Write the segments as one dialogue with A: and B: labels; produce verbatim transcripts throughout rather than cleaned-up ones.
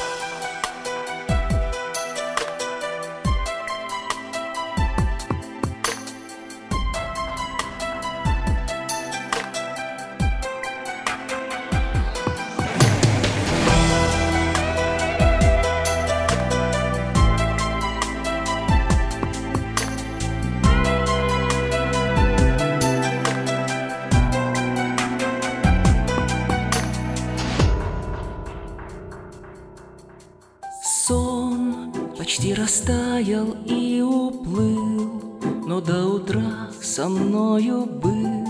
A: Сон почти растаял и уплыл, но до утра со мною был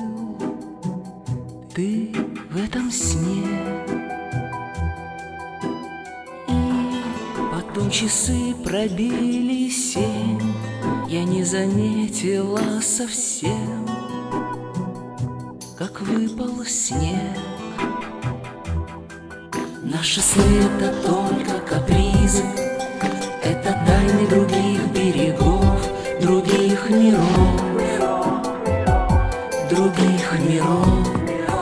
A: ты в этом сне. И потом часы пробили семь, я не заметила совсем, как выпал снег. Наши сны — это только капризы, это тайны других берегов, других миров, других миров.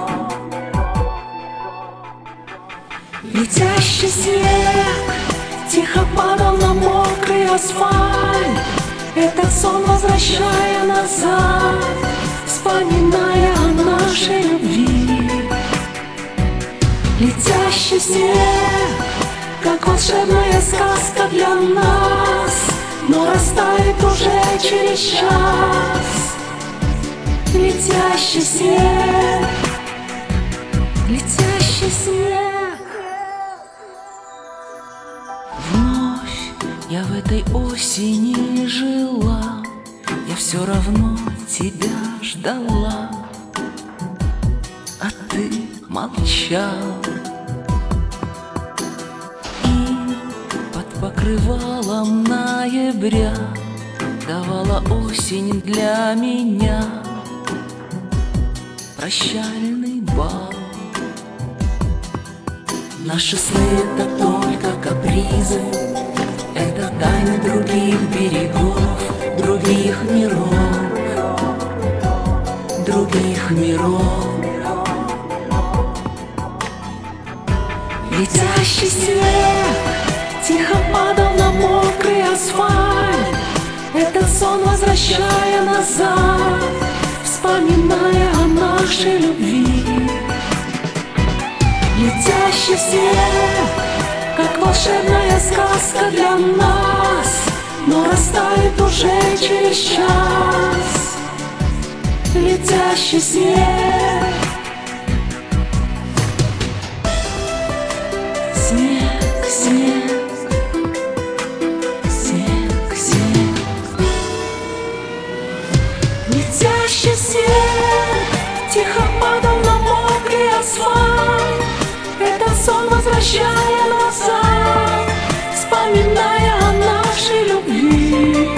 A: Летящий снег тихо падал на мокрый асфальт, этот сон возвращая назад, вспоминая о нашей любви. Летящий снег, как волшебная сказка для нас, но растает уже через час. Летящий снег, летящий снег. Вновь я в этой осени жила, я все равно тебя ждала, а ты молчал. И под покрывалом ноября давала осень для меня прощальный бал. Наши сны — это только капризы, это тайны других берегов, других миров, других миров. Летящий снег тихо падал на мокрый асфальт, этот сон возвращая назад, вспоминая о нашей любви. Летящий снег, как волшебная сказка для нас, но растает уже через час. Летящий снег. Снег, снег, снег, снег. Летящий снег тихо падал на мокрый асфальт, этот сон возвращая назад, вспоминая о нашей любви.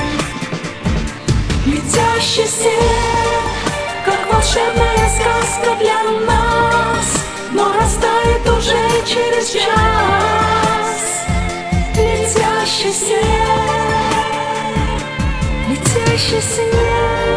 A: Летящий снег, как волшебная сказка для нас, но растает уже через час. Летящий снег, летящий снег.